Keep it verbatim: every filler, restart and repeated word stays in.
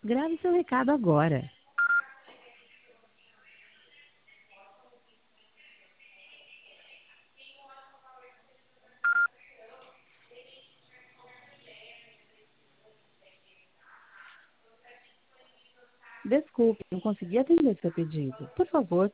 Grave seu recado agora. Desculpe, não consegui atender seu pedido. Por favor,